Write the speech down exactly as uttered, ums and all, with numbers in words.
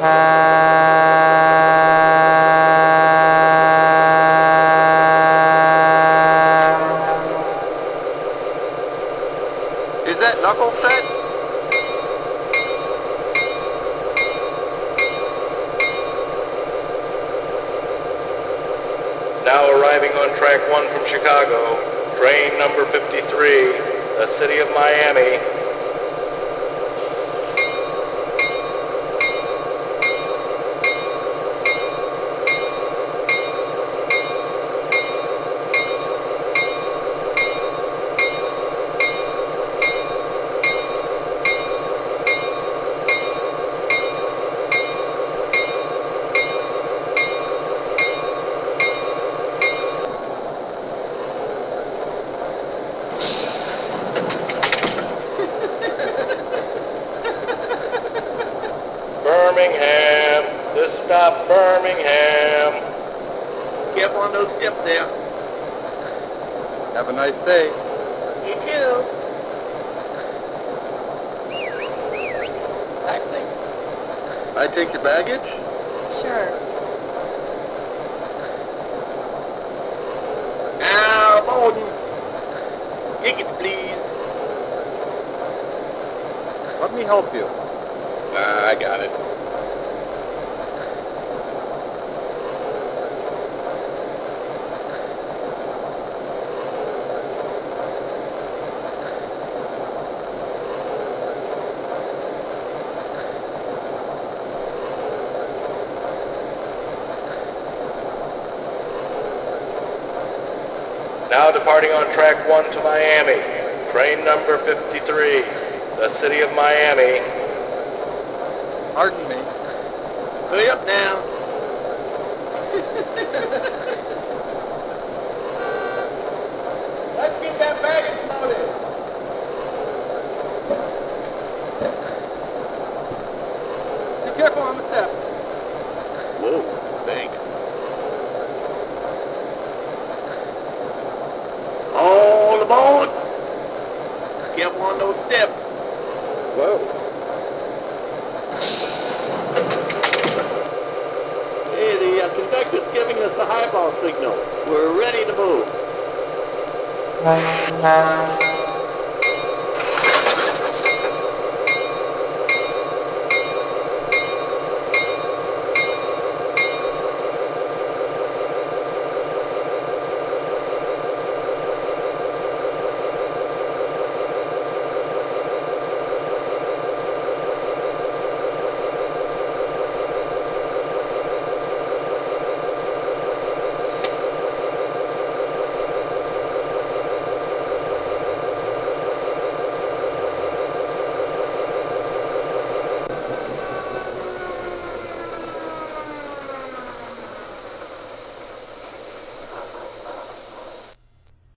Is that knuckle set? Now arriving on track one from Chicago, train number fifty-three, the City of Miami. Birmingham, this stop Birmingham. Careful on those steps there. Have a nice day. You too. Taxi. I take your baggage? Sure. Now, Bowden. Tickets, please. Let me help you. Nah, I got it. Now departing on track one to Miami, train number fifty-three, the City of Miami. Pardon me. Hurry up now. Let's get that baggage loaded. Be careful on the steps. Whoa, thanks. All aboard. Careful on those steps. Whoa. Hey, the uh, conductor's giving us the highball signal. We're ready to move.